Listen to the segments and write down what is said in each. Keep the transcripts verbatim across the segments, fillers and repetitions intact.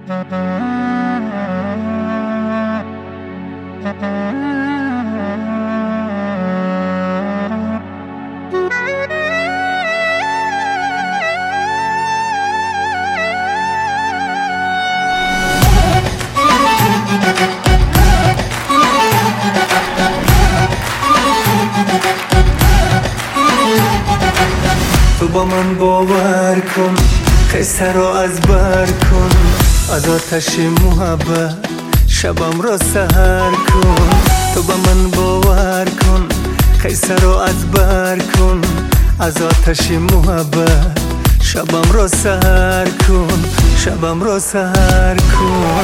تو با من باور کن، قصه رو از بر کن، از آتش محبت شبم را سحر کن. تو با من باور کن، قصه رو از بر کن، از آتش محبت شبم را سحر کن، شبم را سحر کن.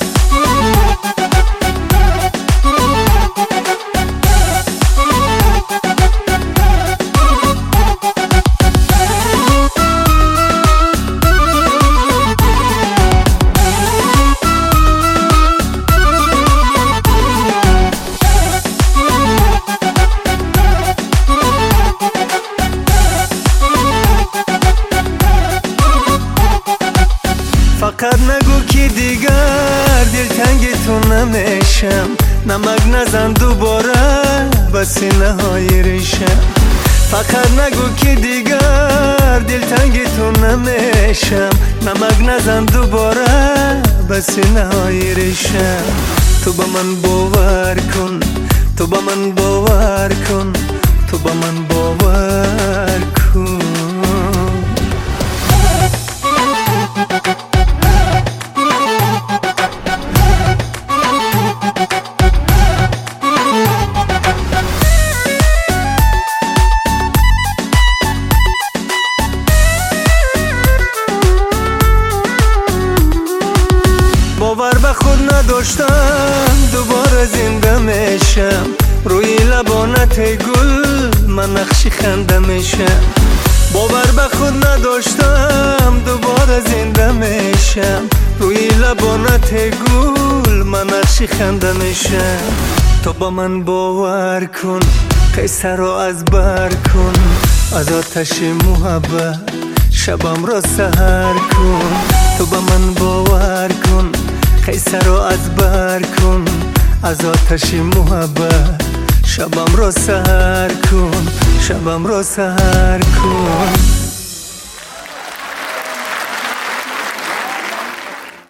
فقط نگو که دیگر دلتنگ تو نمیشم، نمک نزن دوباره به سینه های ریشم. فقط نگو که دیگر دلتنگ تو نمیشم، نمک نزن دوباره به سینه های ریشم. تو با من باور کن، تو با من باور کن، تو با من باور کن. باور به خود نداشتم دوباره زنده میشم، روی لبانت گل من نقشی خنده میشم. باور به خود نداشتم دوباره زنده میشم، روی لبانت گل من نقشی خنده میشم. تو با من باور کن، قصه رو از بر کن، از آتش محبت شبم را سحر کن. تو با من باور کن، قصه رو از بر کن، از آتش محبت شبم را سحر کن، شبم را سحر کن.